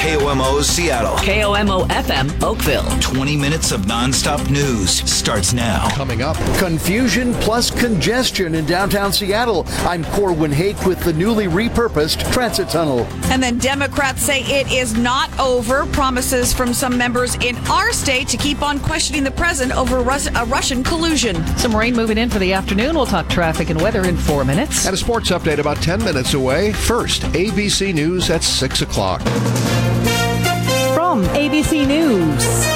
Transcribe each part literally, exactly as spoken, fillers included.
K O M O Seattle. K O M O F M Oakville. twenty minutes of nonstop news starts now. Coming up. Confusion plus congestion in downtown Seattle. I'm Corwin Hake with the newly repurposed transit tunnel. And then Democrats say it is not over. Promises from some members in our state to keep on questioning the president over Rus- a Russian collusion. Some rain moving in for the afternoon. We'll talk traffic and weather in four minutes. And a sports update about ten minutes away. First, A B C News at six o'clock. From A B C News,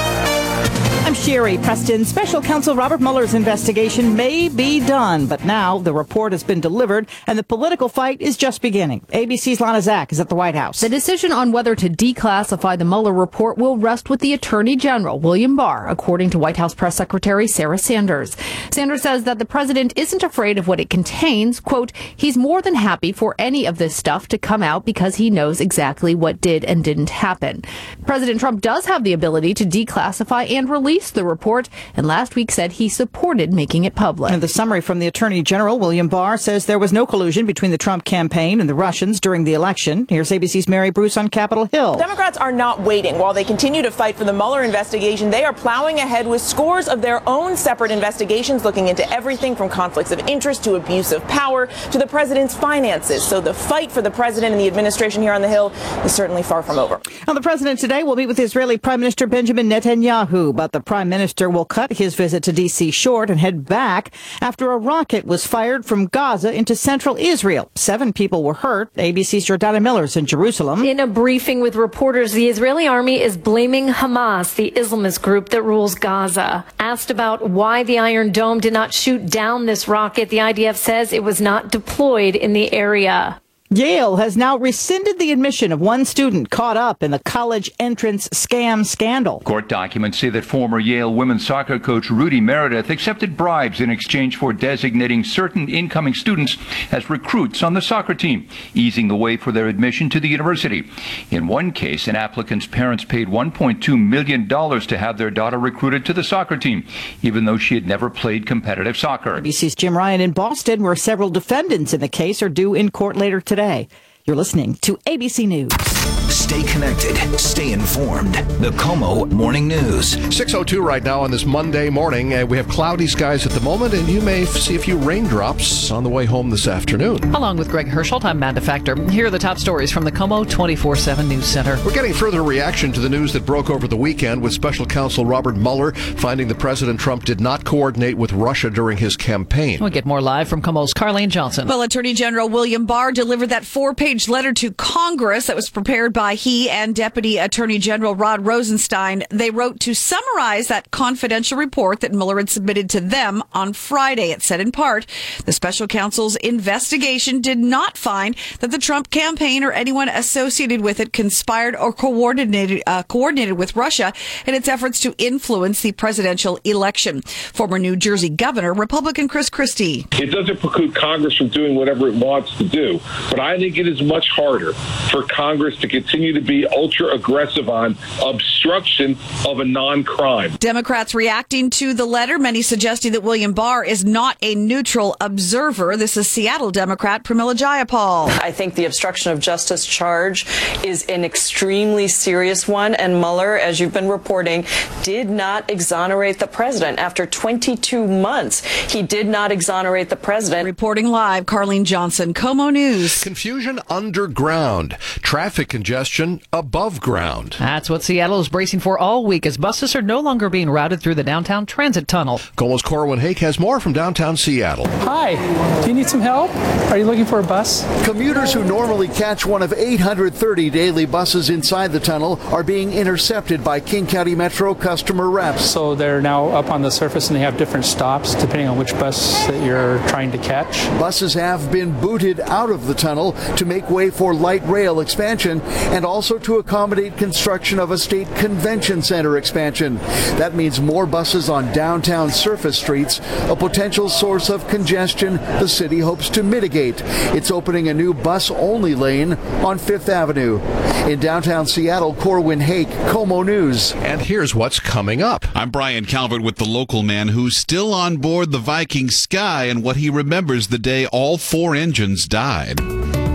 I'm Sherry Preston. Special Counsel Robert Mueller's investigation may be done, but now the report has been delivered and the political fight is just beginning. A B C's Lana Zak is at the White House. The decision on whether to declassify the Mueller report will rest with the Attorney General, William Barr, according to White House Press Secretary Sarah Sanders. Sanders says that the president isn't afraid of what it contains. Quote, he's more than happy for any of this stuff to come out because he knows exactly what did and didn't happen. President Trump does have the ability to declassify and release the report, and last week said he supported making it public. And the summary from the Attorney General, William Barr, says there was no collusion between the Trump campaign and the Russians during the election. Here's A B C's Mary Bruce on Capitol Hill. Democrats are not waiting. While they continue to fight for the Mueller investigation, they are plowing ahead with scores of their own separate investigations looking into everything from conflicts of interest to abuse of power to the president's finances. So the fight for the president and the administration here on the Hill is certainly far from over. Now, the president today will meet with Israeli Prime Minister Benjamin Netanyahu, but the Prime Minister will cut his visit to D C short and head back after a rocket was fired from Gaza into central Israel. Seven people were hurt. A B C's Jordana Miller's in Jerusalem. In a briefing with reporters, the Israeli army is blaming Hamas, the Islamist group that rules Gaza. Asked about why the Iron Dome did not shoot down this rocket, the I D F says it was not deployed in the area. Yale has now rescinded the admission of one student caught up in the college entrance scam scandal. Court documents say that former Yale women's soccer coach Rudy Meredith accepted bribes in exchange for designating certain incoming students as recruits on the soccer team, easing the way for their admission to the university. In one case, an applicant's parents paid one point two million dollars to have their daughter recruited to the soccer team, even though she had never played competitive soccer. A B C's Jim Ryan in Boston, where several defendants in the case are due in court later today. You're listening to A B C News. Stay connected. Stay informed. The K O M O Morning News. six oh two right now on this Monday morning. Uh, we have cloudy skies at the moment, and you may f- see a few raindrops on the way home this afternoon. Along with Greg Herschel, I'm Amanda Factor. Here are the top stories from the K O M O twenty-four seven News Center. We're getting further reaction to the news that broke over the weekend with Special Counsel Robert Mueller finding that President Trump did not coordinate with Russia during his campaign. We'll get more live from K O M O's Carlene Johnson. Well, Attorney General William Barr delivered that four-page letter to Congress that was prepared by he and Deputy Attorney General Rod Rosenstein. They wrote to summarize that confidential report that Mueller had submitted to them on Friday. It said in part, the special counsel's investigation did not find that the Trump campaign or anyone associated with it conspired or coordinated uh, coordinated with Russia in its efforts to influence the presidential election. Former New Jersey Governor, Republican Chris Christie. It doesn't preclude Congress from doing whatever it wants to do, but I think it is much harder for Congress to continue to be ultra aggressive on obstruction of a non-crime. Democrats reacting to the letter, many suggesting that William Barr is not a neutral observer. This is Seattle Democrat Pramila Jayapal. I think the obstruction of justice charge is an extremely serious one, and Mueller, as you've been reporting, did not exonerate the president. After twenty-two months, he did not exonerate the president. Reporting live, Carlene Johnson, K O M O News. Confusion underground, traffic congestion above ground. That's what Seattle is bracing for all week as buses are no longer being routed through the downtown transit tunnel. K O M O's Corwin Hake has more from downtown Seattle. Hi, do you need some help? Are you looking for a bus? Commuters who normally catch one of eight hundred thirty daily buses inside the tunnel are being intercepted by King County Metro customer reps. So they're now up on the surface and they have different stops depending on which bus that you're trying to catch. Buses have been booted out of the tunnel to make way for light rail expansion and also to accommodate construction of a state convention center expansion. That means more buses on downtown surface streets, a potential source of congestion the city hopes to mitigate. It's opening a new bus-only lane on Fifth Avenue. In downtown Seattle, Corwin Hake, K O M O News. And here's what's coming up. I'm Brian Calvert with the local man who's still on board the Viking Sky and what he remembers the day all four engines died.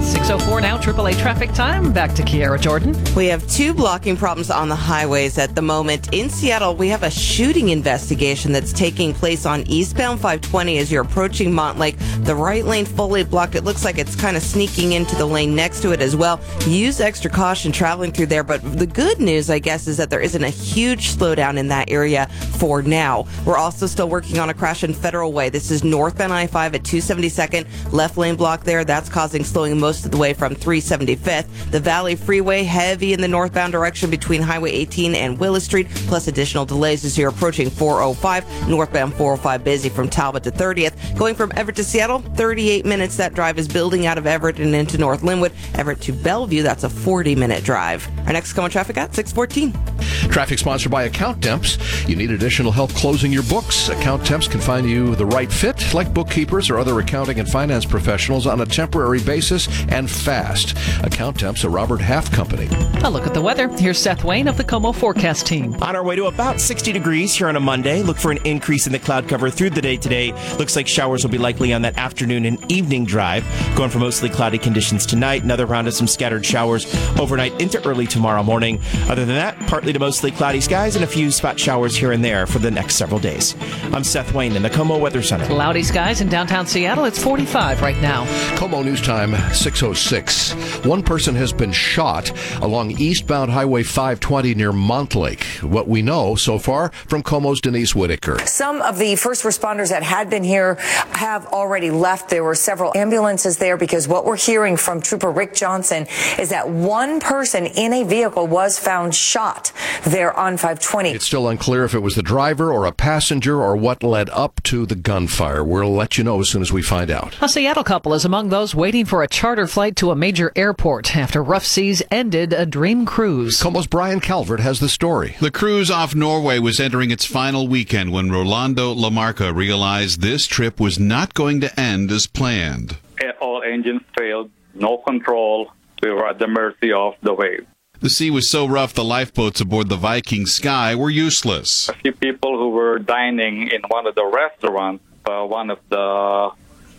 six oh four now, triple A traffic time. Back to Kiara Jordan. We have two blocking problems on the highways at the moment. In Seattle, we have a shooting investigation that's taking place on eastbound five twenty as you're approaching Montlake. The right lane fully blocked. It looks like it's kind of sneaking into the lane next to it as well. Use extra caution traveling through there. But the good news, I guess, is that there isn't a huge slowdown in that area for now. We're also still working on a crash in Federal Way. This is northbound I five at two seventy-second. Left lane block there. That's causing slowing most of the way from three seventy-fifth. The Valley Freeway, heavy in the northbound direction between Highway eighteen and Willis Street, plus additional delays as you're approaching four oh five. Northbound four oh five busy from Talbot to thirtieth. Going from Everett to Seattle, thirty-eight minutes. That drive is building out of Everett and into North Linwood. Everett to Bellevue, that's a forty minute drive. Our next Como traffic at six fourteen. Traffic sponsored by Account Temps. You need additional help closing your books? Account Temps can find you the right fit, like bookkeepers or other accounting and finance professionals, on a temporary basis and fast. Account Temps, a Robert Half company. A look at the weather. Here's Seth Wayne of the Como Forecast Team. On our way to about sixty degrees here on a Monday. Look for an increase in the cloud cover through the day today. Looks like showers will be likely on that afternoon and evening drive. Going for mostly cloudy conditions tonight. Another round of some scattered showers overnight into early tomorrow morning. Other than that, partly to mostly cloudy skies and a few spot showers here and there for the next several days. I'm Seth Wayne in the Como Weather Center. Cloudy skies in downtown Seattle. It's forty-five right now. Como News Time, six oh six. One person has been shot along eastbound Highway five twenty near Montlake. What we know so far from Como's Denise Whitaker. Some of the first responders that had been here have already left. There were several ambulances there because what we're hearing from Trooper Rick Johnson is that one person in a vehicle was found shot there on five twenty. It's still unclear if it was the driver or a passenger or what led up to the gunfire. We'll let you know as soon as we find out. A Seattle couple is among those waiting for a charter flight to a major airport after rough seas ended a dream cruise. Como's Brian Calvert has the story. The cruise off Norway was entering its final weekend when Rolando Lamarca realized this trip was not going to end as planned. All engines failed, no control. We were at the mercy of the waves. The sea was so rough the lifeboats aboard the Viking Sky were useless. A few people who were dining in one of the restaurants, uh, one of the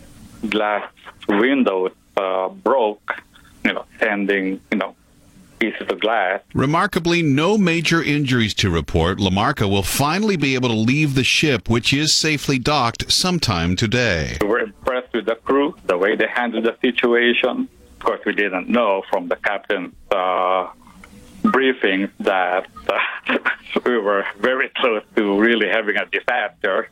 glass windows uh, broke, you know, sending, you know, pieces of glass. Remarkably, no major injuries to report. Lamarca will finally be able to leave the ship, which is safely docked sometime today. We were impressed with the crew, the way they handled the situation. Of course, we didn't know from the captain's uh, briefing that uh, we were very close to really having a disaster.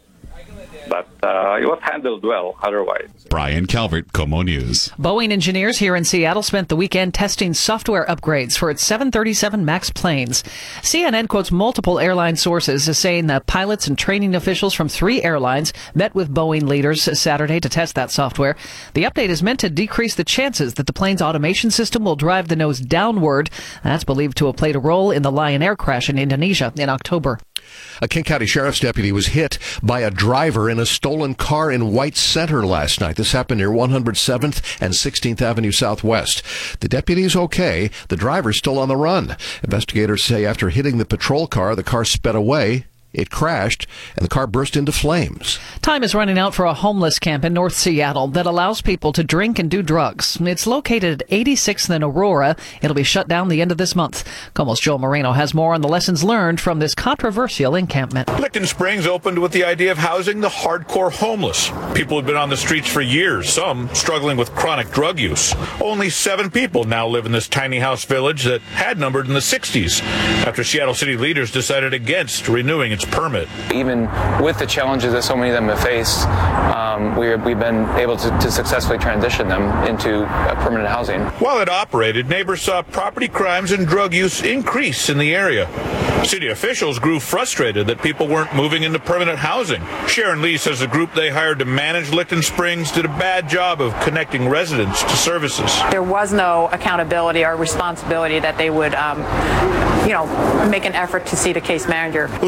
But uh, it was handled well otherwise. Brian Calvert, Como News. Boeing engineers here in Seattle spent the weekend testing software upgrades for its seven thirty-seven MAX planes. C N N quotes multiple airline sources as saying that pilots and training officials from three airlines met with Boeing leaders Saturday to test that software. The update is meant to decrease the chances that the plane's automation system will drive the nose downward. That's believed to have played a role in the Lion Air crash in Indonesia in October. A King County Sheriff's deputy was hit by a driver in a stolen car in White Center last night. This happened near one hundred seventh and sixteenth Avenue Southwest. The deputy's okay. The driver's still on the run. Investigators say after hitting the patrol car, the car sped away. It crashed, and the car burst into flames. Time is running out for a homeless camp in North Seattle that allows people to drink and do drugs. It's located at eighty-sixth and Aurora. It'll be shut down the end of this month. Como's Joel Moreno has more on the lessons learned from this controversial encampment. Licton Springs opened with the idea of housing the hardcore homeless. People have been on the streets for years, some struggling with chronic drug use. Only seven people now live in this tiny house village that had numbered in the sixties after Seattle city leaders decided against renewing its permit. Even with the challenges that so many of them have faced, um, we, we've been able to, to successfully transition them into uh, permanent housing. While it operated, neighbors saw property crimes and drug use increase in the area. City officials grew frustrated that people weren't moving into permanent housing. Sharon Lee says the group they hired to manage Licton Springs did a bad job of connecting residents to services. There was no accountability or responsibility that they would, um, you know, make an effort to see the case manager. Lee says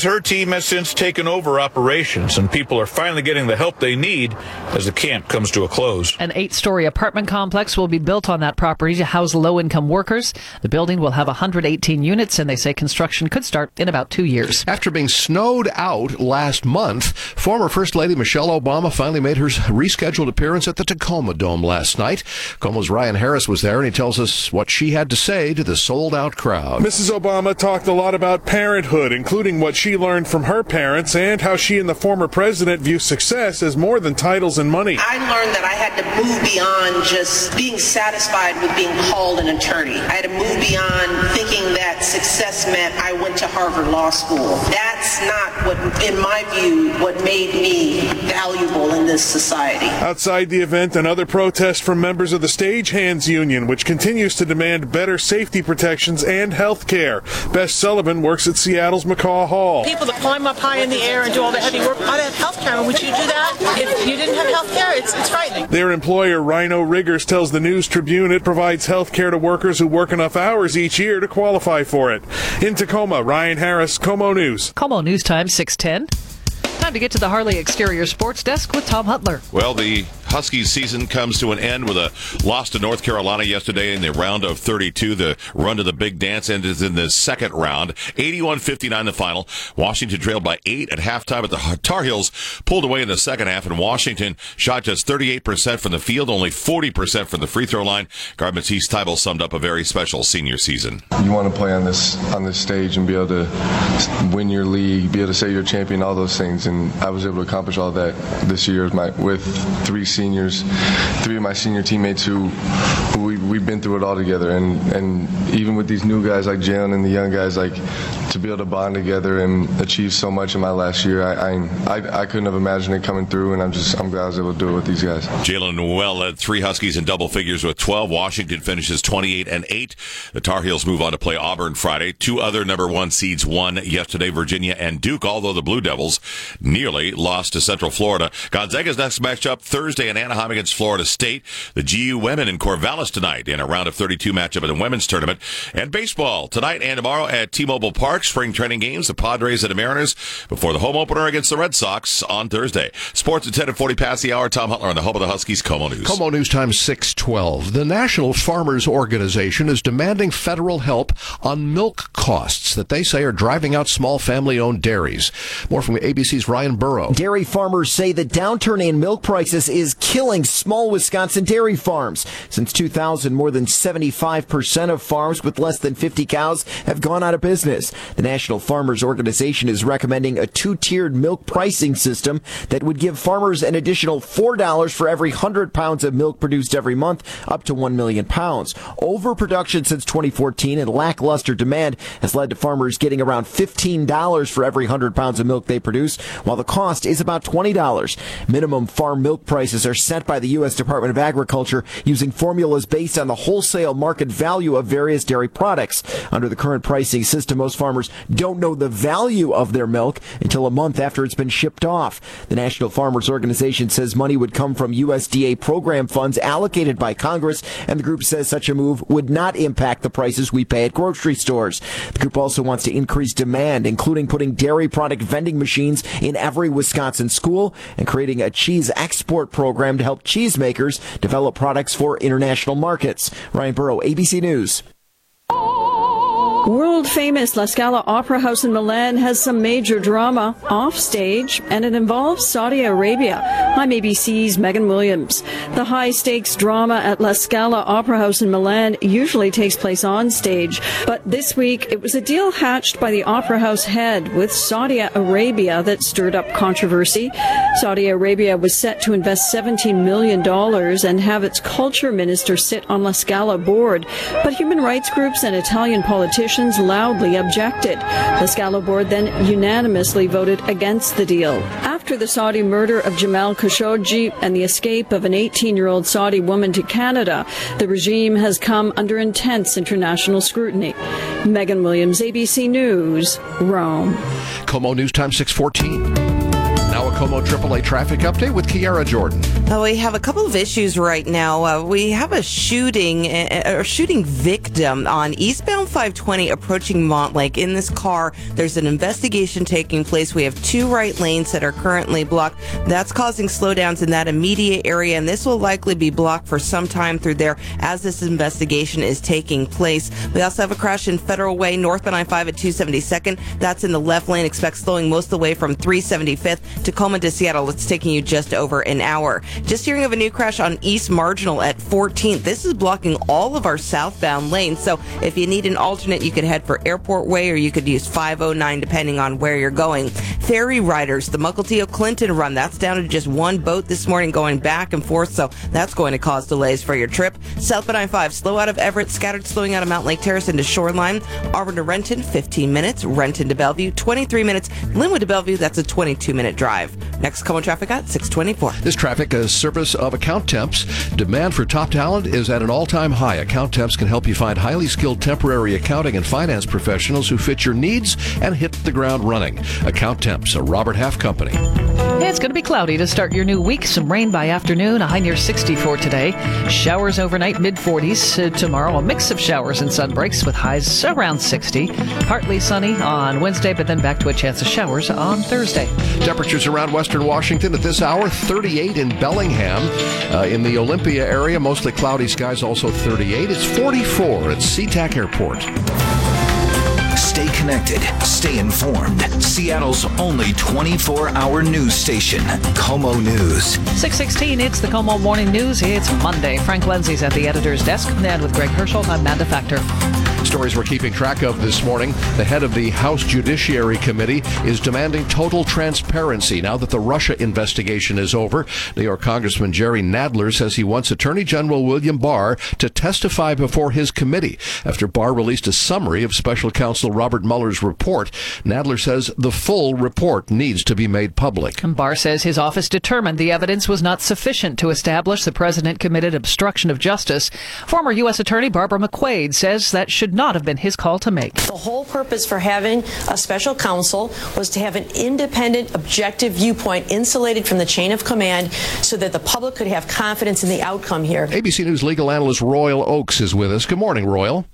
her team has since taken over operations, and people are finally getting the help they need as the camp comes to a close. An eight-story apartment complex will be built on that property to house low-income workers. The building will have one hundred eighteen units, and they say construction could start in about two years. After being snowed out last month, former First Lady Michelle Obama finally made her rescheduled appearance at the Tacoma Dome last night. Tacoma's Ryan Harris was there, and he tells us what she had to say to the sold-out crowd. Missus Obama talked a lot about parenthood, including what she learned from her parents and how she and the former president view success as more than titles and money. I learned that I had to move beyond just being satisfied with being called an attorney. I had to move beyond thinking that success meant I went to Harvard Law School. That's not what, in my view, what made me valuable in this society. Outside the event, another protest from members of the Stagehands Union, which continues to demand better safety protections and health care. Bess Sullivan works at Seattle's McCaw Hall. People that climb up high in the air and do all the heavy work ought to have health care. Would you do that? If you didn't have health care, it's, it's frightening. Their employer, Rhino Riggers, tells the News Tribune it provides health care to workers who work enough hours each year to qualify for it. In Tacoma, Ryan Harris, Como News. Como News Time, six ten. Time to get to the Harley Exterior Sports Desk with Tom Hutler. Well, the Huskies season comes to an end with a loss to North Carolina yesterday in the round of thirty-two. The run to the big dance ended in the second round. eighty-one fifty-nine the final. Washington trailed by eight at halftime, but the Tar Heels pulled away in the second half, and Washington shot just thirty-eight percent from the field, only forty percent from the free throw line. Guard Matisse Thybulle summed up a very special senior season. You want to play on this on this stage and be able to win your league, be able to say you're a champion, all those things, and I was able to accomplish all that this year with, my, with three seniors, three of my senior teammates who, who we, we've been through it all together, and, and even with these new guys like Jalen and the young guys, like to be able to bond together and achieve so much in my last year, I I, I, I couldn't have imagined it coming through, and I'm just I'm glad I was able to do it with these guys. Jalen Noel led three Huskies in double figures with twelve. Washington finishes twenty-eight and eight. The Tar Heels move on to play Auburn Friday. Two other number one seeds won yesterday, Virginia and Duke, although the Blue Devils nearly lost to Central Florida. Gonzaga's next matchup Thursday in Anaheim against Florida State. The G U women in Corvallis tonight in a round of thirty-two matchup in the women's tournament. And baseball tonight and tomorrow at T-Mobile Park. Spring training games, the Padres and the Mariners before the home opener against the Red Sox on Thursday. Sports at ten and forty past the hour. Tom Hutler on the home of the Huskies, Como News. Como News Time six twelve. The National Farmers Organization is demanding federal help on milk costs that they say are driving out small family-owned dairies. More from A B C's Ryan Burrow. Dairy farmers say the downturn in milk prices is killing small Wisconsin dairy farms. Since two thousand, more than seventy-five percent of farms with less than fifty cows have gone out of business. The National Farmers Organization is recommending a two-tiered milk pricing system that would give farmers an additional four dollars for every one hundred pounds of milk produced every month, up to one million pounds. Overproduction since twenty fourteen and lackluster demand has led to farmers getting around fifteen dollars for every one hundred pounds of milk they produce, while the cost is about twenty dollars. Minimum farm milk prices are set by the U S Department of Agriculture using formulas based on the wholesale market value of various dairy products. Under the current pricing system, most farmers don't know the value of their milk until a month after it's been shipped off. The National Farmers Organization says money would come from U S D A program funds allocated by Congress, and the group says such a move would not impact the prices we pay at grocery stores. The group also wants to increase demand, including putting dairy product vending machines in every Wisconsin school and creating a cheese export program to help cheesemakers develop products for international markets. Ryan Burrow, A B C News. World-famous La Scala Opera House in Milan has some major drama offstage, and it involves Saudi Arabia. I'm A B C's Megan Williams. The high-stakes drama at La Scala Opera House in Milan usually takes place on stage, but this week it was a deal hatched by the Opera House head with Saudi Arabia that stirred up controversy. Saudi Arabia was set to invest seventeen million dollars and have its culture minister sit on La Scala board, but human rights groups and Italian politicians loudly objected. The Scala board then unanimously voted against the deal. After the Saudi murder of Jamal Khashoggi and the escape of an eighteen-year-old Saudi woman to Canada, the regime has come under intense international scrutiny. Megan Williams, A B C News, Rome. Como News Time six fourteen. Now a KOMO triple A traffic update with Kiara Jordan. Uh, we have a couple of issues right now. Uh, we have a shooting, a uh, shooting victim on eastbound five twenty approaching Montlake. In this car, there's an investigation taking place. We have two right lanes that are currently blocked. That's causing slowdowns in that immediate area, and this will likely be blocked for some time through there as this investigation is taking place. We also have a crash in Federal Way, northbound I five at two seventy-second. That's in the left lane. Expect slowing most of the way from three seventy-fifth. Tacoma to Seattle. It's taking you just over an hour. Just hearing of a new crash on East Marginal at fourteenth. This is blocking all of our southbound lanes. So if you need an alternate, you could head for Airport Way or you could use five oh nine depending on where you're going. Ferry riders, the Mukilteo Clinton run, that's down to just one boat this morning going back and forth. So that's going to cause delays for your trip. Southbound I five, slow out of Everett, scattered slowing out of Mountain Lake Terrace into Shoreline. Auburn to Renton, fifteen minutes. Renton to Bellevue, twenty-three minutes. Linwood to Bellevue, that's a twenty-two minute drive. Next, KOMO traffic at six twenty-four. This traffic is service of Account Temps. Demand for top talent is at an all-time high. Account Temps can help you find highly skilled temporary accounting and finance professionals who fit your needs and hit the ground running. Account Temps, a Robert Half company. It's going to be cloudy to start your new week. Some rain by afternoon, a high near sixty for today. Showers overnight, mid forties. Uh, tomorrow, a mix of showers and sun breaks with highs around sixty. Partly sunny on Wednesday, but then back to a chance of showers on Thursday. Temperatures around western Washington at this hour, thirty-eight in Bellingham. Uh, in the Olympia area, mostly cloudy skies, also thirty-eight. It's forty-four at SeaTac Airport. Stay connected. Stay informed. Seattle's only twenty-four hour news station, KOMO News. six sixteen, it's the KOMO Morning News. It's Monday. Frank Lindsay's at the editor's desk. And with Greg Herschel, I'm Amanda Factor. Stories we're keeping track of this morning. The head of the House Judiciary Committee is demanding total transparency now that the Russia investigation is over. New York Congressman Jerry Nadler says he wants Attorney General William Barr to testify before his committee. After Barr released a summary of Special Counsel Robert Mueller's report, Nadler says the full report needs to be made public. And Barr says his office determined the evidence was not sufficient to establish the president committed obstruction of justice. Former U S Attorney Barbara McQuaid says that should not have been his call to make. The whole purpose for having a special counsel was to have an independent, objective viewpoint insulated from the chain of command so that the public could have confidence in the outcome here. A B C News legal analyst Royal Oakes is with us. Good morning, Royal.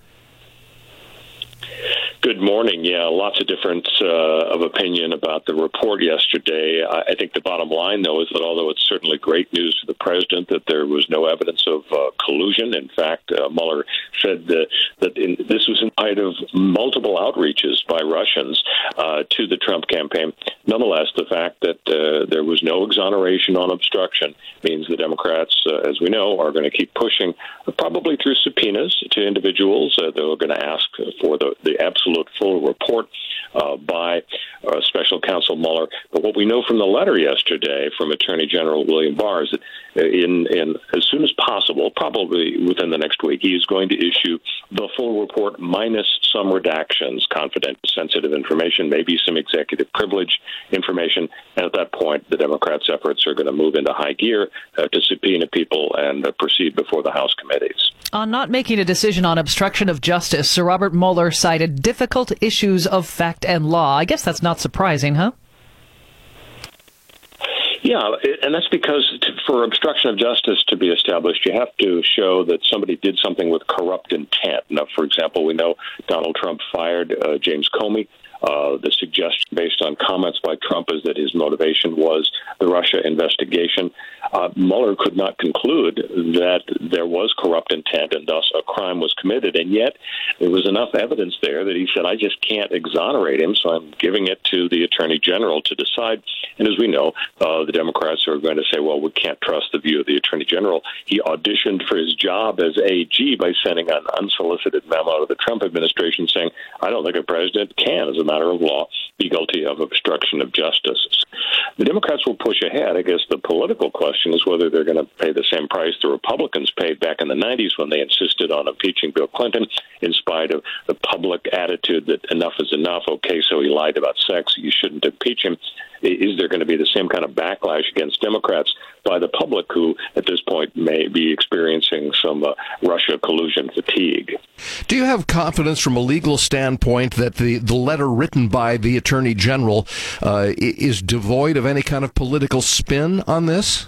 Good morning. Yeah, lots of difference uh, of opinion about the report yesterday. I, I think the bottom line, though, is that although it's certainly great news for the president that there was no evidence of uh, collusion, in fact, uh, Mueller said uh, that in, this was in light of multiple outreaches by Russians uh, to the Trump campaign. Nonetheless, the fact that uh, there was no exoneration on obstruction means the Democrats, uh, as we know, are going to keep pushing, uh, probably through subpoenas to individuals. Uh, they're going to ask for the, the absolute full report uh, by uh, Special Counsel Mueller. But what we know from the letter yesterday from Attorney General William Barr is that in, in as soon as possible, probably within the next week, he is going to issue the full report minus some redactions, confidential, sensitive information, maybe some executive privilege information. And at that point, the Democrats' efforts are going to move into high gear uh, to subpoena people and uh, proceed before the House committees. On not making a decision on obstruction of justice, Sir Robert Mueller cited difficult issues of fact and law. I guess that's not surprising, huh? Yeah, and that's because for obstruction of justice to be established, you have to show that somebody did something with corrupt intent. Now, for example, we know Donald Trump fired uh, James Comey. Uh, the suggestion based on comments by Trump is that his motivation was the Russia investigation. Uh, Mueller could not conclude that there was corrupt intent and thus a crime was committed. And yet there was enough evidence there that he said, I just can't exonerate him, so I'm giving it to the Attorney General to decide. And as we know, uh, the Democrats are going to say, well, we can't trust the view of the Attorney General. He auditioned for his job as A G by sending an unsolicited memo to the Trump administration saying, I don't think a president can, as a matter of law, be guilty of obstruction of justice. The Democrats will push ahead. I guess the political question is whether they're going to pay the same price the Republicans paid back in the nineties when they insisted on impeaching Bill Clinton in spite of the public attitude that enough is enough. Okay, so he lied about sex. You shouldn't impeach him. Is there going to be the same kind of backlash against Democrats by the public who, at this point, may be experiencing some uh, Russia collusion fatigue? Do you have confidence from a legal standpoint that the, the letter written by the Attorney General uh, is devoid of any kind of political spin on this?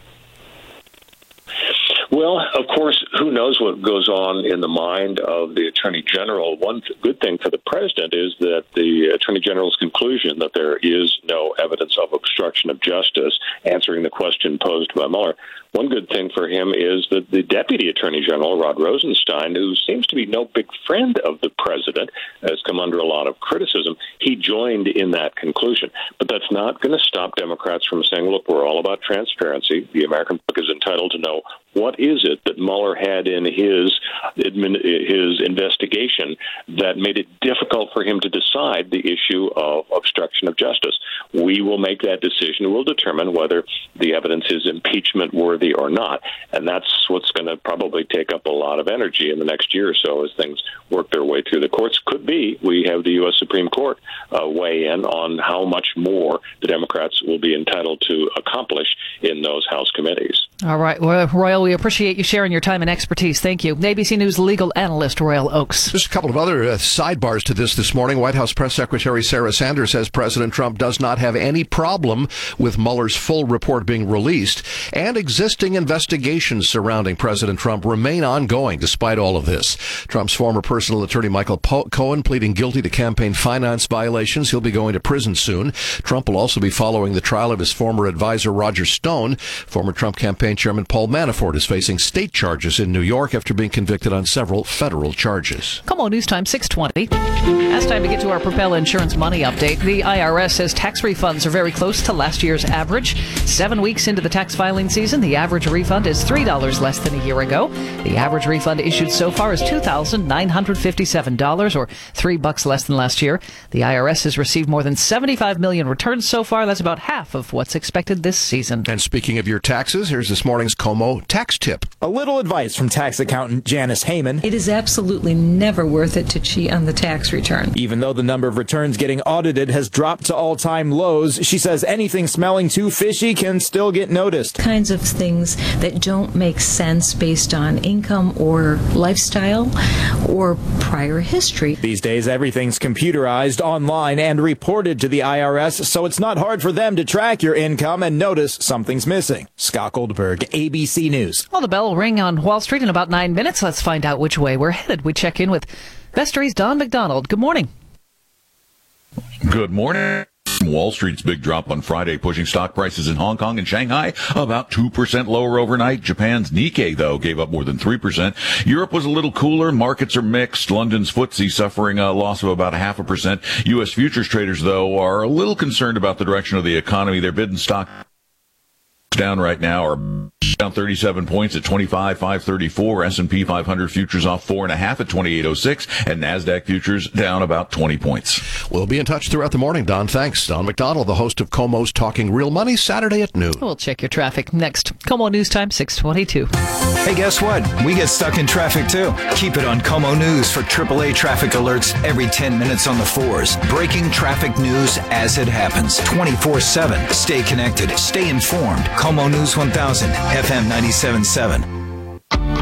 Well, of course, who knows what goes on in the mind of the Attorney General. One th- good thing for the President is that the Attorney General's conclusion that there is no evidence of obstruction of justice, answering the question posed by Mueller. One good thing for him is that the Deputy Attorney General, Rod Rosenstein, who seems to be no big friend of the President, has come under a lot of criticism. He joined in that conclusion. But that's not going to stop Democrats from saying, look, we're all about transparency. The American public is entitled to know what is it that Mueller had in his his investigation that made it difficult for him to decide the issue of obstruction of justice. We will make that decision. We'll determine whether the evidence is impeachment worthy or not. And that's what's going to probably take up a lot of energy in the next year or so as things work their way through the courts. Could be we have the U S Supreme Court uh, weigh in on how much more the Democrats will be entitled to accomplish in those House committees. All right, well, Royal, we appreciate you sharing your time and expertise. Thank you. A B C News legal analyst, Royal Oakes. Just a couple of other uh, sidebars to this this morning. White House Press Secretary Sarah Sanders says President Trump does not have any problem with Mueller's full report being released, and existing investigations surrounding President Trump remain ongoing despite all of this. Trump's former personal attorney Michael po- Cohen pleading guilty to campaign finance violations. He'll be going to prison soon. Trump will also be following the trial of his former advisor Roger Stone. Former Trump campaign chairman Paul Manafort is facing state charges in New York after being convicted on several federal charges. KOMO News Time, six twenty. It's time to get to our Propel Insurance Money Update. The I R S says tax refunds are very close to last year's average. Seven weeks into the tax filing season, the average refund is three dollars less than a year ago. The average refund issued so far is two thousand nine hundred fifty-seven dollars, or three bucks less than last year. The I R S has received more than seventy-five million returns so far. That's about half of what's expected this season. And speaking of your taxes, here's this morning's KOMO tax tip. A little advice from tax accountant Janice Heyman. It is absolutely never worth it to cheat on the tax return. Even though the number of returns getting audited has dropped to all-time lows, she says anything smelling too fishy can still get noticed. Kinds of things that don't make sense based on income or lifestyle or prior history. These days, everything's computerized, online, and reported to the I R S, so it's not hard for them to track your income and notice something's missing. Scott Goldberg, A B C News. Well, the bell will ring on Wall Street in about nine minutes. Let's find out which way we're headed. We check in with Vestry's Don McDonald. Good morning. Good morning. Wall Street's big drop on Friday, pushing stock prices in Hong Kong and Shanghai about two percent lower overnight. Japan's Nikkei, though, gave up more than three percent. Europe was a little cooler. Markets are mixed. London's F T S E suffering a loss of about a half a percent. U S futures traders, though, are a little concerned about the direction of the economy. They're bidding stock down right now, or down thirty-seven points at twenty-five five thirty-four. S and P five hundred futures off four and a half at twenty-eight oh six, and NASDAQ futures down about twenty points. We'll be in touch throughout the morning, Don. Thanks. Don McDonald, the host of KOMO's Talking Real Money, Saturday at noon. We'll check your traffic next. KOMO News Time, six twenty-two. Hey, guess what? We get stuck in traffic, too. Keep it on KOMO News for triple A traffic alerts every ten minutes on the fours. Breaking traffic news as it happens, twenty-four seven. Stay connected. Stay informed. KOMO News one thousand, F M ninety-seven point seven.